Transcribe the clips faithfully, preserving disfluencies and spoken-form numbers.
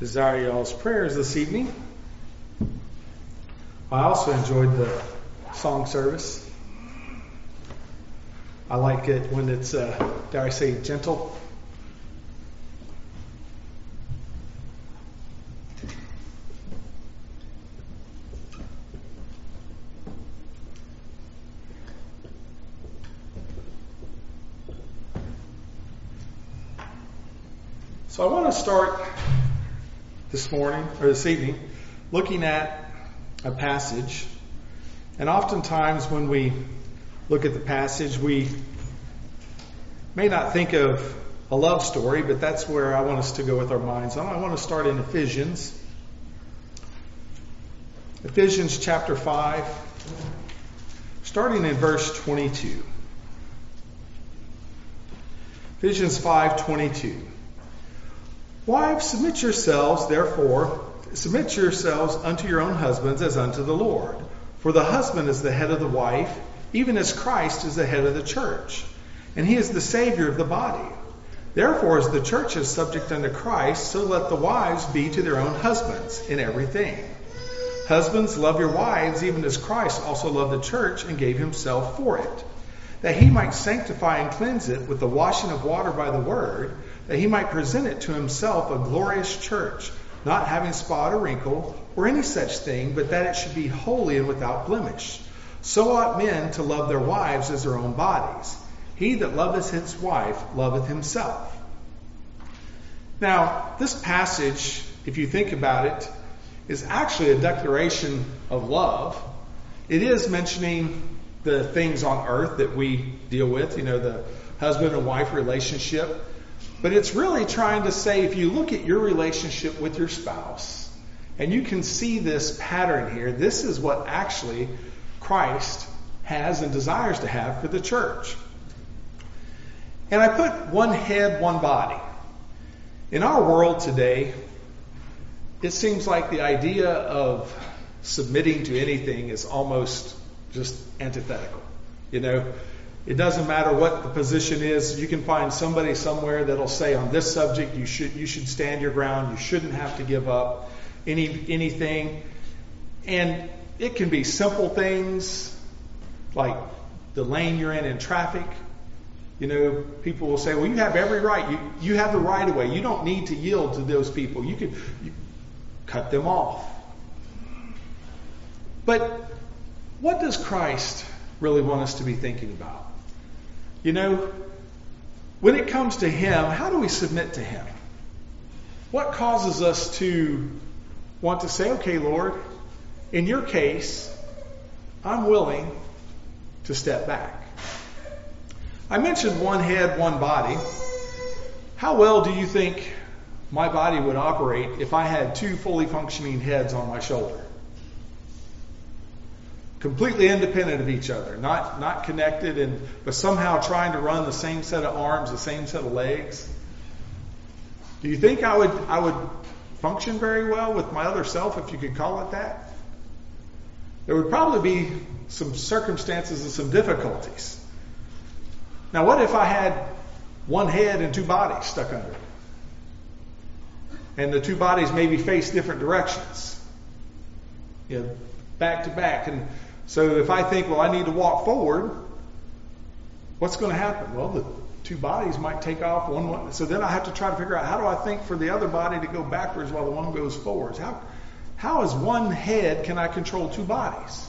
desire y'all's prayers this evening. I also enjoyed the song service. I like it when it's, uh, dare I say, gentle. So I want to start this morning, or this evening, looking at a passage. And oftentimes when we look at the passage, we may not think of a love story, but that's where I want us to go with our minds on. I want to start in Ephesians. Ephesians chapter five, starting in verse twenty-two. Ephesians five twenty-two. Wives, submit yourselves, therefore, submit yourselves unto your own husbands as unto the Lord. For the husband is the head of the wife, even as Christ is the head of the church, and he is the Savior of the body. Therefore, as the church is subject unto Christ, so let the wives be to their own husbands in everything. Husbands, love your wives, even as Christ also loved the church and gave himself for it, that he might sanctify and cleanse it with the washing of water by the word, that he might present it to himself a glorious church, not having spot or wrinkle or any such thing, but that it should be holy and without blemish. So ought men to love their wives as their own bodies. He that loveth his wife loveth himself. Now, this passage, if you think about it, is actually a declaration of love. It is mentioning the things on earth that we deal with, you know, the husband and wife relationship. But it's really trying to say, if you look at your relationship with your spouse, and you can see this pattern here, this is what actually Christ has and desires to have for the church. And I put one head, one body. In our world today, it seems like the idea of submitting to anything is almost just antithetical. You know, it doesn't matter what the position is. You can find somebody somewhere that'll say on this subject, you should you should stand your ground. You shouldn't have to give up any anything. And it can be simple things like the lane you're in in traffic. You know, people will say, well, you have every right. You you have the right of way. You don't need to yield to those people. You can you cut them off. But what does Christ really want us to be thinking about? You know, when it comes to him, how do we submit to him? What causes us to want to say, okay, Lord, in your case, I'm willing to step back. I mentioned one head, one body. How well do you think my body would operate if I had two fully functioning heads on my shoulder? Completely independent of each other, not not connected, and but somehow trying to run the same set of arms, the same set of legs. Do you think I would I would function very well with my other self, if you could call it that? There would probably be some circumstances and some difficulties. Now, what if I had one head and two bodies stuck under it? And the two bodies maybe face different directions, you know, back to back. And so if I think, well, I need to walk forward, what's going to happen? Well, the two bodies might take off one, one. So then I have to try to figure out, how do I think for the other body to go backwards while the one goes forwards? How, how is one head can I control two bodies?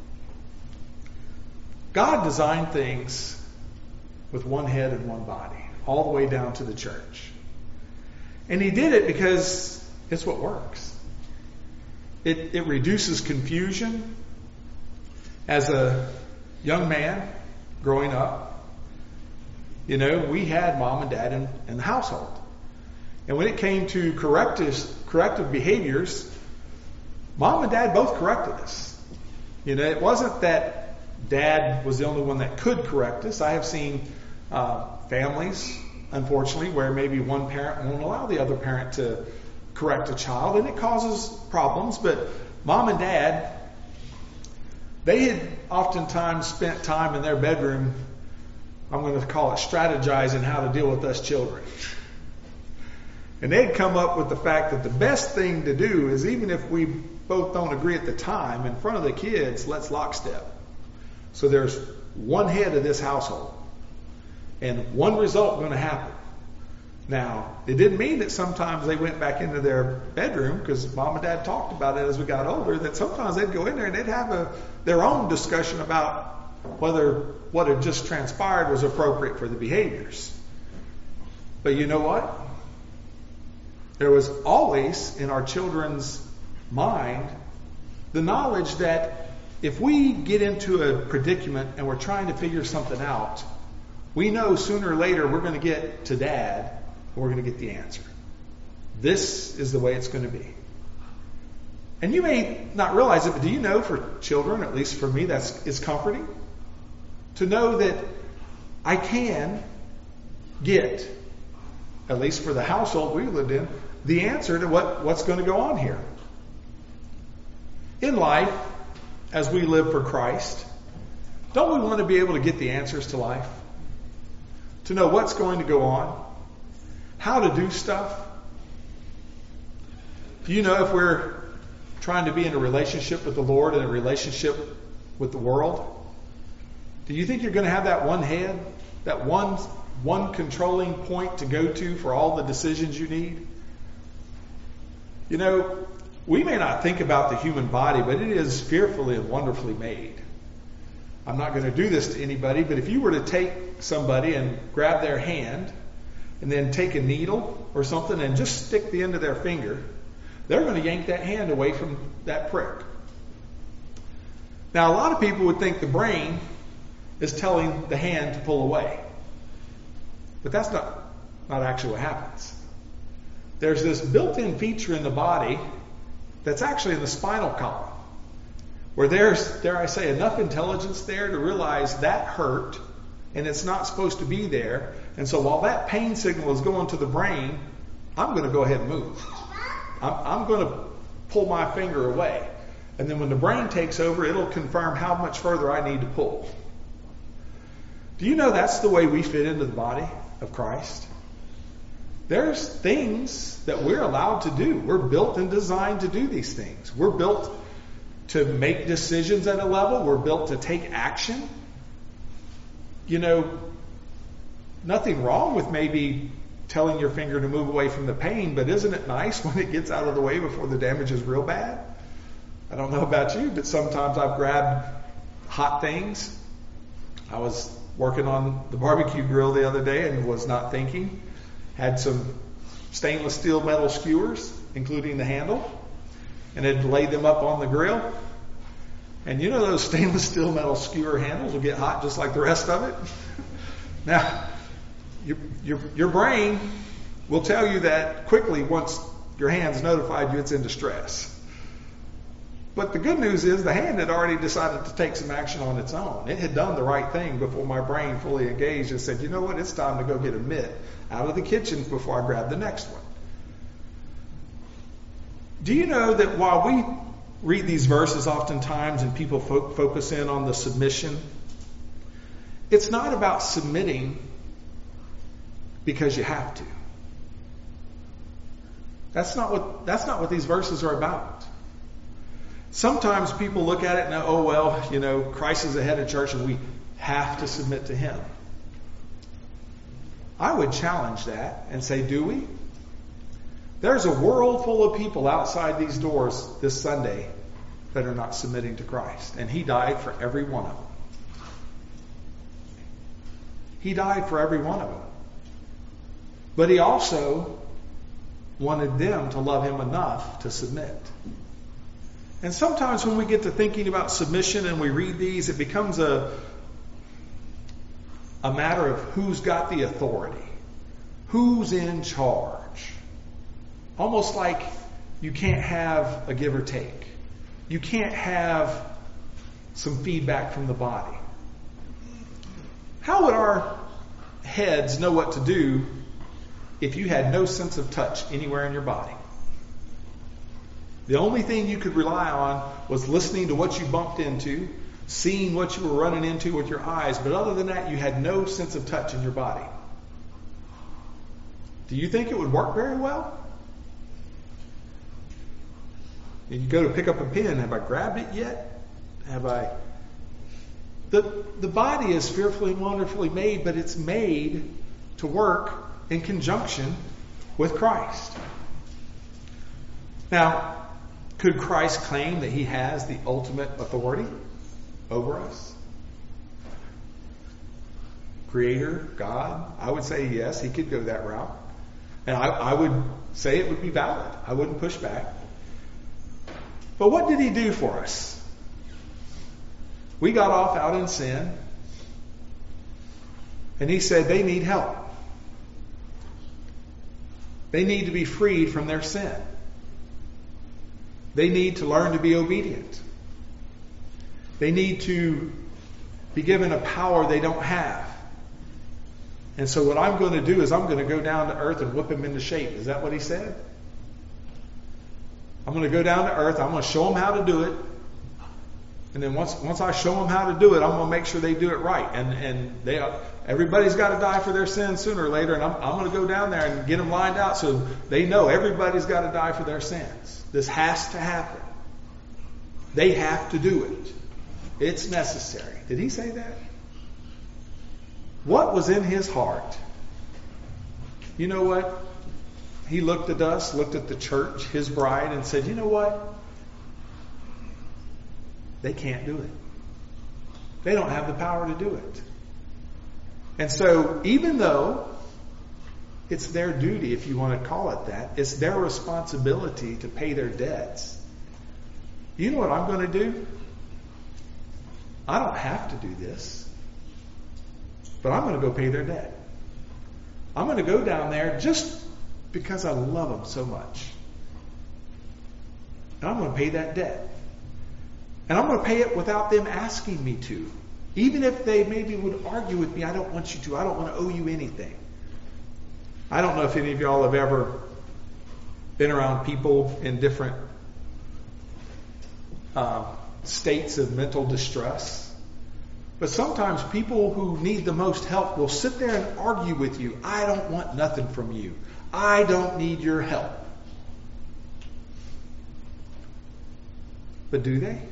God designed things with one head and one body, all the way down to the church. And he did it because it's what works. It, it reduces confusion. As a young man growing up, you know, we had mom and dad in, in the household. And when it came to corrective, corrective behaviors, mom and dad both corrected us. You know, it wasn't that dad was the only one that could correct us. I have seen uh, families, unfortunately, where maybe one parent won't allow the other parent to correct a child, and it causes problems. But mom and dad, they had oftentimes spent time in their bedroom, I'm going to call it strategizing how to deal with us children. And they'd come up with the fact that the best thing to do is, even if we both don't agree at the time, in front of the kids, let's lockstep. So there's one head of this household and one result going to happen. Now, it didn't mean that sometimes they went back into their bedroom, because Mom and Dad talked about it as we got older, that sometimes they'd go in there and they'd have a, their own discussion about whether what had just transpired was appropriate for the behaviors. But you know what? There was always in our children's mind the knowledge that if we get into a predicament and we're trying to figure something out, we know sooner or later we're going to get to Dad and we're going to get the answer. This is the way it's going to be. And you may not realize it, but do you know, for children, at least for me, that's is comforting to know that I can get, at least for the household we lived in, the answer to what, what's going to go on here. In life, as we live for Christ, don't we want to be able to get the answers to life? To know what's going to go on? How to do stuff? Do you know, if we're trying to be in a relationship with the Lord and a relationship with the world, do you think you're going to have that one head, that one one controlling point to go to for all the decisions you need? You know, we may not think about the human body, but it is fearfully and wonderfully made. I'm not going to do this to anybody, but if you were to take somebody and grab their hand and then take a needle or something and just stick the end of their finger, they're going to yank that hand away from that prick. Now, a lot of people would think the brain is telling the hand to pull away. But that's not, not actually what happens. There's this built-in feature in the body that's actually in the spinal column, where there's, dare I say, enough intelligence there to realize that hurt and it's not supposed to be there. And so while that pain signal is going to the brain, I'm going to go ahead and move. I'm, I'm going to pull my finger away. And then when the brain takes over, it'll confirm how much further I need to pull. Do you know that's the way we fit into the body of Christ? There's things that we're allowed to do. We're built and designed to do these things. We're built to make decisions at a level. We're built to take action. You know, nothing wrong with maybe telling your finger to move away from the pain, but isn't it nice when it gets out of the way before the damage is real bad? I don't know about you, but sometimes I've grabbed hot things. I was working on the barbecue grill the other day and was not thinking. Had some stainless steel metal skewers, including the handle, and had laid them up on the grill. And you know those stainless steel metal skewer handles will get hot just like the rest of it? Now, your, your, your brain will tell you that quickly once your hand's notified you it's in distress. But the good news is the hand had already decided to take some action on its own. It had done the right thing before my brain fully engaged and said, you know what, it's time to go get a mitt out of the kitchen before I grab the next one. Do you know that while we read these verses oftentimes and people fo- focus in on the submission, it's not about submitting because you have to. That's not what, that's not what these verses are about. Sometimes people look at it and, oh, well, you know, Christ is the head of church and we have to submit to him. I would challenge that and say, do we? There's a world full of people outside these doors this Sunday that are not submitting to Christ. And he died for every one of them. He died for every one of them. But he also wanted them to love him enough to submit. And sometimes when we get to thinking about submission and we read these, it becomes a, a matter of who's got the authority, who's in charge. Almost like you can't have a give or take. You can't have some feedback from the body. How would our heads know what to do if you had no sense of touch anywhere in your body? The only thing you could rely on was listening to what you bumped into, seeing what you were running into with your eyes, but other than that, you had no sense of touch in your body. Do you think it would work very well? And you go to pick up a pen. Have I grabbed it yet? Have I? The, the body is fearfully and wonderfully made, but it's made to work in conjunction with Christ. Now, could Christ claim that he has the ultimate authority over us? Creator, God? I would say yes, he could go that route. And I, I would say it would be valid. I wouldn't push back. But what did he do for us? We got off out in sin. And he said they need help. They need to be freed from their sin. They need to learn to be obedient. They need to be given a power they don't have. And so what I'm going to do is I'm going to go down to earth and whip them into shape. Is that what he said? I'm going to go down to earth. I'm going to show them how to do it. And then once once I show them how to do it, I'm going to make sure they do it right. And and they everybody's got to die for their sins sooner or later. And I'm, I'm going to go down there and get them lined out so they know everybody's got to die for their sins. This has to happen. They have to do it. It's necessary. Did he say that? What was in his heart? You know what? He looked at us, looked at the church, his bride, and said, you know what? They can't do it. They don't have the power to do it. And so, even though it's their duty, if you want to call it that, it's their responsibility to pay their debts. You know what I'm going to do? I don't have to do this. But I'm going to go pay their debt. I'm going to go down there just because I love them so much. And I'm going to pay that debt. And I'm going to pay it without them asking me to. Even if they maybe would argue with me, I don't want you to. I don't want to owe you anything. I don't know if any of y'all have ever been around people in different uh, states of mental distress. But sometimes people who need the most help will sit there and argue with you. I don't want nothing from you. I don't need your help. But do they?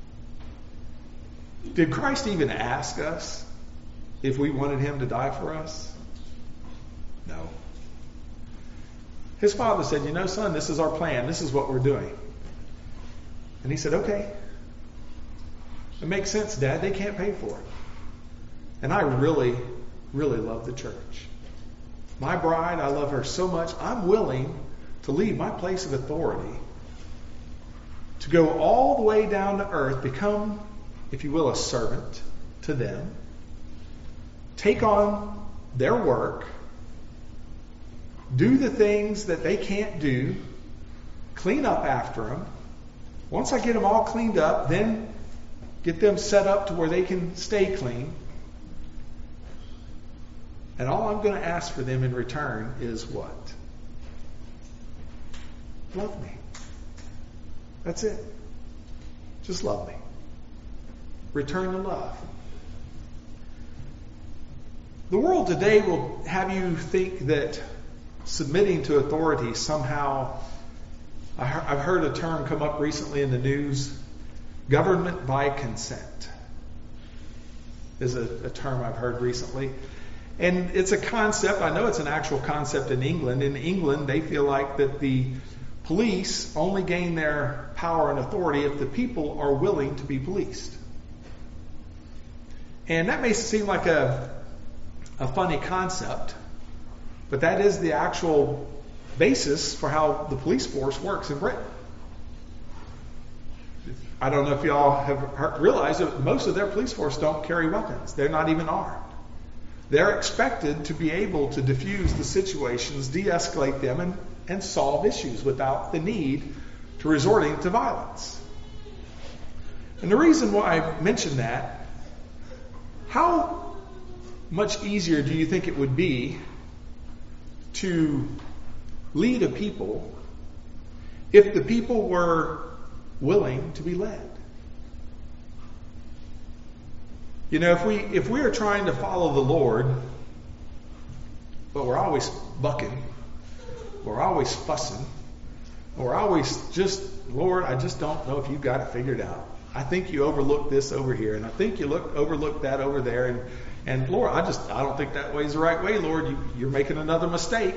Did Christ even ask us if we wanted him to die for us? No. His father said, you know, son, this is our plan. This is what we're doing. And he said, okay. It makes sense, Dad. They can't pay for it. And I really, really love the church. My bride, I love her so much, I'm willing to leave my place of authority to go all the way down to earth, become, if you will, a servant to them, take on their work, do the things that they can't do, clean up after them. Once I get them all cleaned up, then get them set up to where they can stay clean. And all I'm going to ask for them in return is what? Love me. That's it. Just love me. Return the love. The world today will have you think that submitting to authority somehow, I've heard a term come up recently in the news, government by consent is a, a term I've heard recently. And it's a concept, I know it's an actual concept in England. In England, they feel like that the police only gain their power and authority if the people are willing to be policed. And that may seem like a, a funny concept, but that is the actual basis for how the police force works in Britain. I don't know if y'all have heard, realized that most of their police force don't carry weapons. They're not even armed. They're expected to be able to diffuse the situations, de-escalate them, and, and solve issues without the need to resorting to violence. And the reason why I mention that, how much easier do you think it would be to lead a people if the people were willing to be led? You know, if we if we are trying to follow the Lord, but we're always bucking, We're always fussing. We're always just, Lord, I just don't know if you've got it figured out. I think you overlooked this over here, and I think you look overlooked that over there, and and Lord, I just I don't think that way's the right way, Lord. You, you're making another mistake.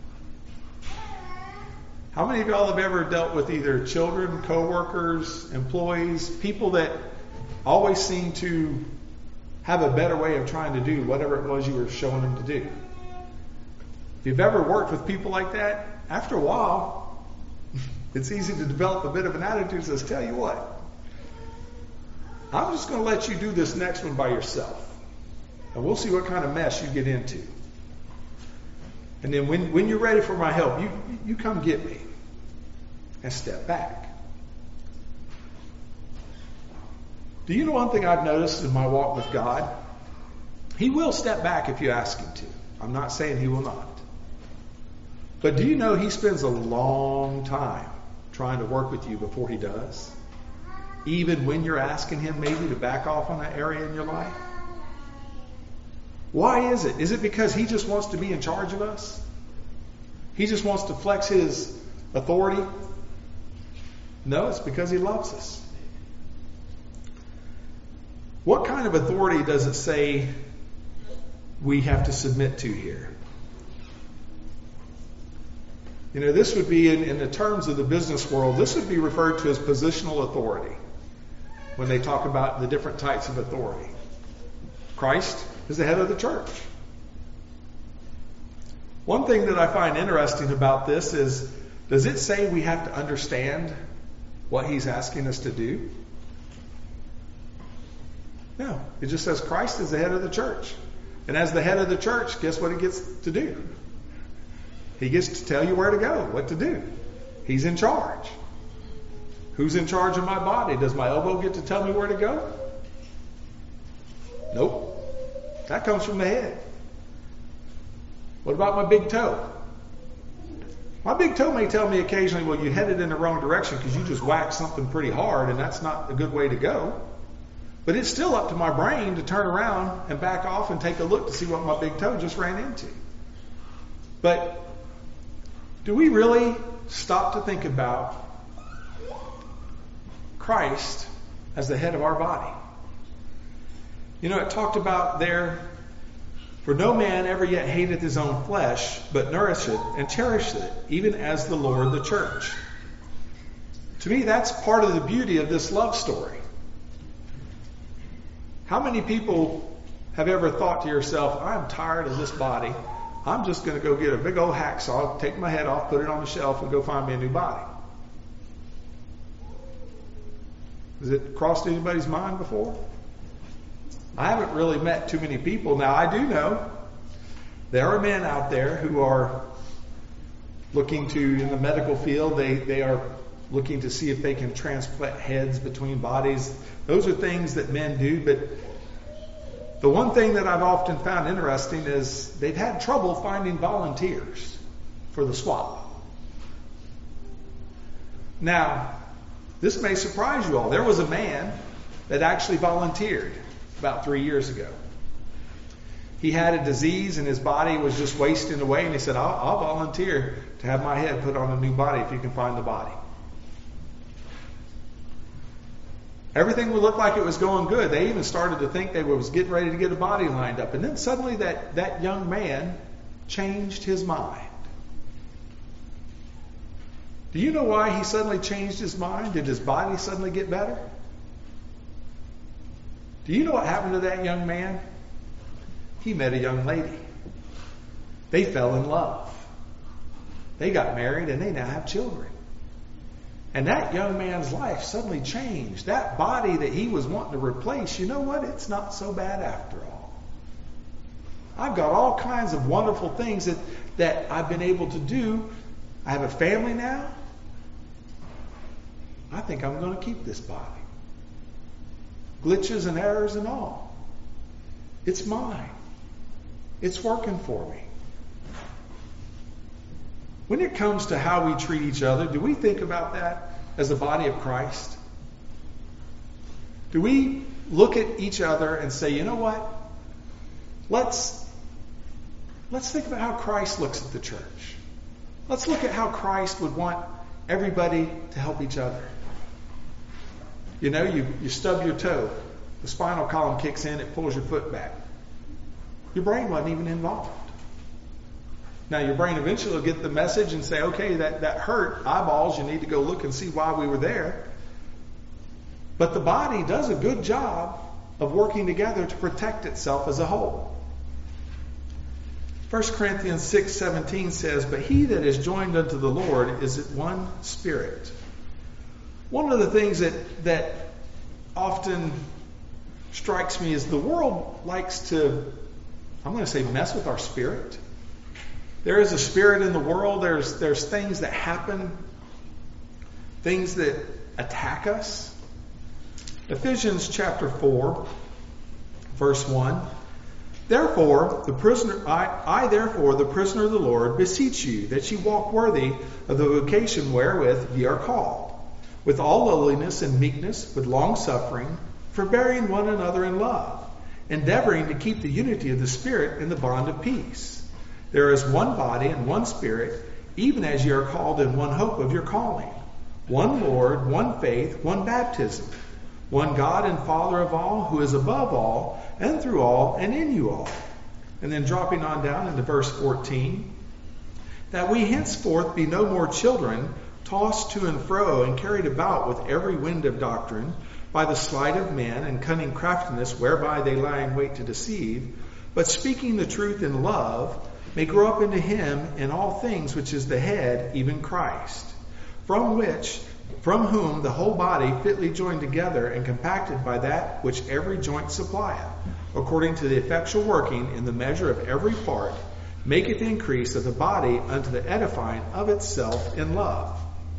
How many of y'all have ever dealt with either children, coworkers, employees, people that always seem to have a better way of trying to do whatever it was you were showing them to do? If you've ever worked with people like that, after a while, it's easy to develop a bit of an attitude that says, tell you what, I'm just going to let you do this next one by yourself. And we'll see what kind of mess you get into. And then when, when you're ready for my help, you, you come get me and step back. Do you know one thing I've noticed in my walk with God? He will step back if you ask him to. I'm not saying he will not. But do you know he spends a long time trying to work with you before he does? Even when you're asking him maybe to back off on that area in your life? Why is it? Is it because he just wants to be in charge of us? He just wants to flex his authority? No, it's because he loves us. What kind of authority does it say we have to submit to here? You know, this would be, in, in the terms of the business world, this would be referred to as positional authority when they talk about the different types of authority. Christ is the head of the church. One thing that I find interesting about this is, does it say we have to understand what he's asking us to do? No. It just says Christ is the head of the church. And as the head of the church, guess what he gets to do? He gets to tell you where to go, what to do. He's in charge. Who's in charge of my body? Does my elbow get to tell me where to go? Nope. That comes from the head. What about my big toe? My big toe may tell me occasionally, well, you headed in the wrong direction because you just whacked something pretty hard, and that's not a good way to go. But it's still up to my brain to turn around and back off and take a look to see what my big toe just ran into. But do we really stop to think about Christ as the head of our body? You know, it talked about there, for no man ever yet hateth his own flesh, but nourisheth and cherisheth it, even as the Lord the church. To me, that's part of the beauty of this love story. How many people have ever thought to yourself, I'm tired of this body. I'm just going to go get a big old hacksaw, take my head off, put it on the shelf, and go find me a new body. Has it crossed anybody's mind before? I haven't really met too many people. Now, I do know there are men out there who are looking to, in the medical field, they, they are looking to see if they can transplant heads between bodies. Those are things that men do, but the one thing that I've often found interesting is they've had trouble finding volunteers for the swap. Now, this may surprise you all. There was a man that actually volunteered about three years ago. He had a disease and his body was just wasting away, and he said, I'll, I'll volunteer to have my head put on a new body if you can find the body. Everything would look like it was going good. They even started to think they was getting ready to get a body lined up. And then suddenly that, that young man changed his mind. Do you know why he suddenly changed his mind? Did his body suddenly get better? Do you know what happened to that young man? He met a young lady. They fell in love. They got married and they now have children. And that young man's life suddenly changed. That body that he was wanting to replace, you know what? It's not so bad after all. I've got all kinds of wonderful things that, that I've been able to do. I have a family now. I think I'm going to keep this body. Glitches and errors and all. It's mine. It's working for me. When it comes to how we treat each other, do we think about that as the body of Christ? Do we look at each other and say, you know what? Let's, let's think about how Christ looks at the church. Let's look at how Christ would want everybody to help each other. You know, you, you stub your toe. The spinal column kicks in, it pulls your foot back. Your brain wasn't even involved. Now, your brain eventually will get the message and say, okay, that, that hurt. Eyeballs, you need to go look and see why we were there. But the body does a good job of working together to protect itself as a whole. First Corinthians six seventeen says, but he that is joined unto the Lord is one spirit. One of the things that, that often strikes me is the world likes to, I'm going to say, mess with our spirit. There is a spirit in the world. There's, there's things that happen, things that attack us. Ephesians chapter four, verse one. Therefore, the prisoner, I, I therefore, the prisoner of the Lord, beseech you that ye walk worthy of the vocation wherewith ye are called, with all lowliness and meekness, with long suffering, forbearing one another in love, endeavoring to keep the unity of the Spirit in the bond of peace. There is one body and one Spirit, even as ye are called in one hope of your calling, one Lord, one faith, one baptism, one God and Father of all, who is above all, and through all, and in you all. And then dropping on down into verse fourteen, that we henceforth be no more children, tossed to and fro, and carried about with every wind of doctrine, by the sleight of men and cunning craftiness, whereby they lie in wait to deceive, but speaking the truth in love, may grow up into him in all things which is the head, even Christ, from which from whom the whole body fitly joined together and compacted by that which every joint supplieth, according to the effectual working in the measure of every part, maketh increase of the body unto the edifying of itself in love.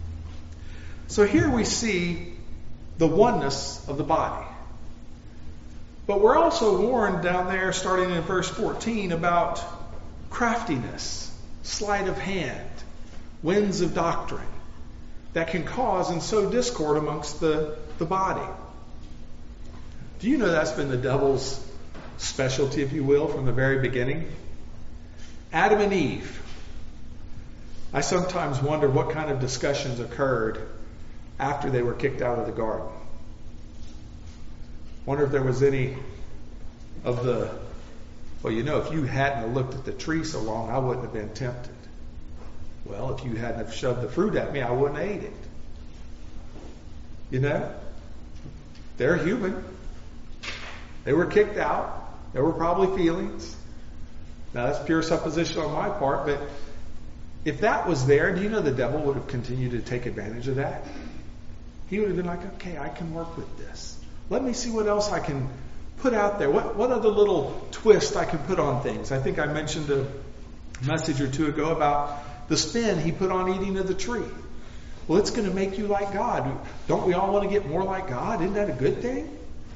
So here we see the oneness of the body. But we're also warned down there, starting in verse fourteen, about craftiness, sleight of hand, winds of doctrine, that can cause and sow discord amongst the, the body. Do you know that's been the devil's specialty, if you will, from the very beginning? Adam and Eve. I sometimes wonder what kind of discussions occurred after they were kicked out of the garden. Wonder if there was any of the, well, you know, if you hadn't looked at the tree so long, I wouldn't have been tempted. Well, if you hadn't have shoved the fruit at me, I wouldn't have ate it. You know? They're human. They were kicked out. There were probably feelings. Now, that's pure supposition on my part, but if that was there, do you know the devil would have continued to take advantage of that? He would have been like, okay, I can work with this. Let me see what else I can put out there. What, what other little twist I can put on things? I think I mentioned a message or two ago about the spin he put on eating of the tree. Well, it's going to make you like God. Don't we all want to get more like God? Isn't that a good thing?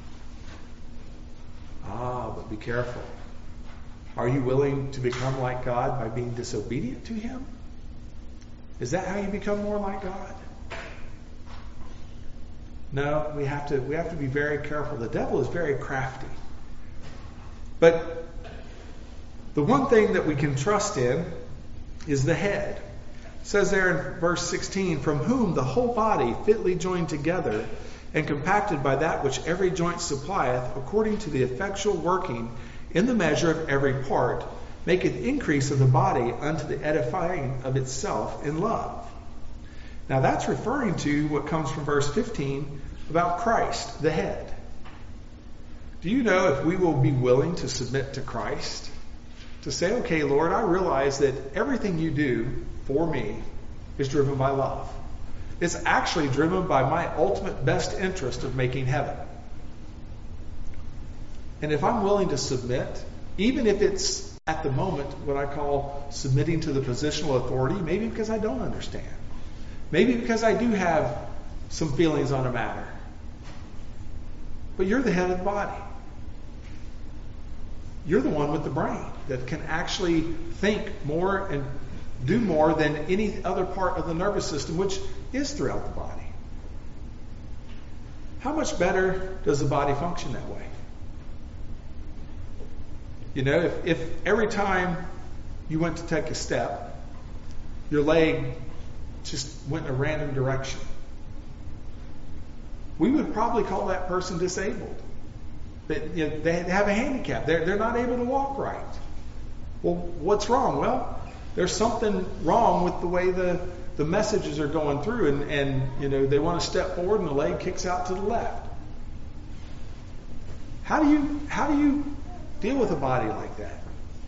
Ah, but be careful. Are you willing to become like God by being disobedient to him? Is that how you become more like God? No, we have to we have to be very careful. The devil is very crafty. But the one thing that we can trust in is the head. It says there in verse sixteen, from whom the whole body fitly joined together and compacted by that which every joint supplieth, according to the effectual working in the measure of every part, maketh increase of the body unto the edifying of itself in love. Now that's referring to what comes from verse fifteen about Christ, the head. Do you know if we will be willing to submit to Christ? To say, okay, Lord, I realize that everything you do for me is driven by love. It's actually driven by my ultimate best interest of making heaven. And if I'm willing to submit, even if it's at the moment what I call submitting to the positional authority, maybe because I don't understand, maybe because I do have some feelings on a matter, but you're the head of the body. You're the one with the brain that can actually think more and do more than any other part of the nervous system, which is throughout the body. How much better does the body function that way? You know, if, if every time you went to take a step, your leg just went in a random direction. We would probably call that person disabled. That, you know, they have a handicap. They're, they're not able to walk right. Well, what's wrong? Well, there's something wrong with the way the, the messages are going through, and, and you know they want to step forward and the leg kicks out to the left. How do you how do you deal with a body like that?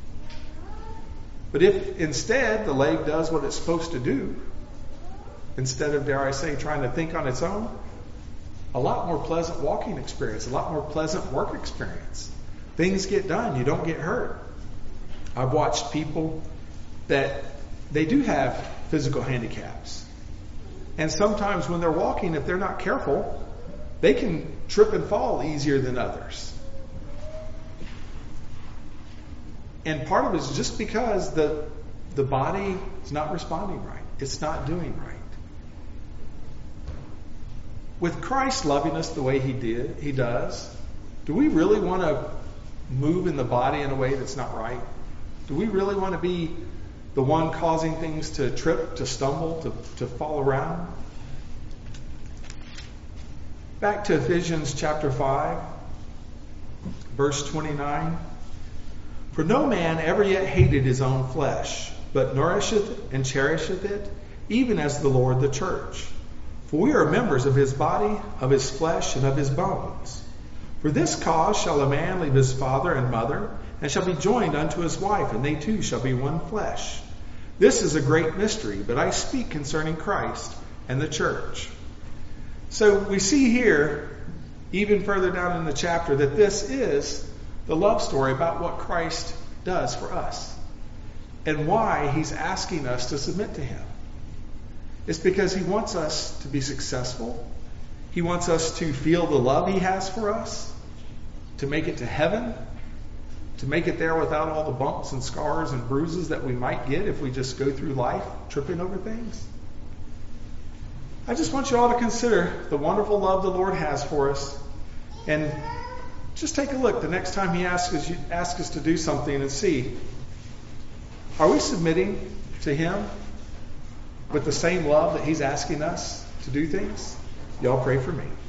But if instead the leg does what it's supposed to do, instead of, dare I say, trying to think on its own, a lot more pleasant walking experience, a lot more pleasant work experience. Things get done. You don't get hurt. I've watched people that they do have physical handicaps. And sometimes when they're walking, if they're not careful, they can trip and fall easier than others. And part of it is just because the, the body is not responding right. It's not doing right. With Christ loving us the way he did, he does, do we really want to move in the body in a way that's not right? Do we really want to be the one causing things to trip, to stumble, to, to fall around? Back to Ephesians chapter five, verse twenty-nine. For no man ever yet hated his own flesh, but nourisheth and cherisheth it, even as the Lord the church. For we are members of his body, of his flesh, and of his bones. For this cause shall a man leave his father and mother, and shall be joined unto his wife, and they two shall be one flesh. This is a great mystery, but I speak concerning Christ and the church. So we see here, even further down in the chapter, that this is the love story about what Christ does for us and why he's asking us to submit to him. It's because he wants us to be successful. He wants us to feel the love he has for us, to make it to heaven, to make it there without all the bumps and scars and bruises that we might get if we just go through life tripping over things. I just want you all to consider the wonderful love the Lord has for us, and just take a look the next time he asks us, asks us to do something and see, are we submitting to him with the same love that he's asking us to do things? Y'all pray for me.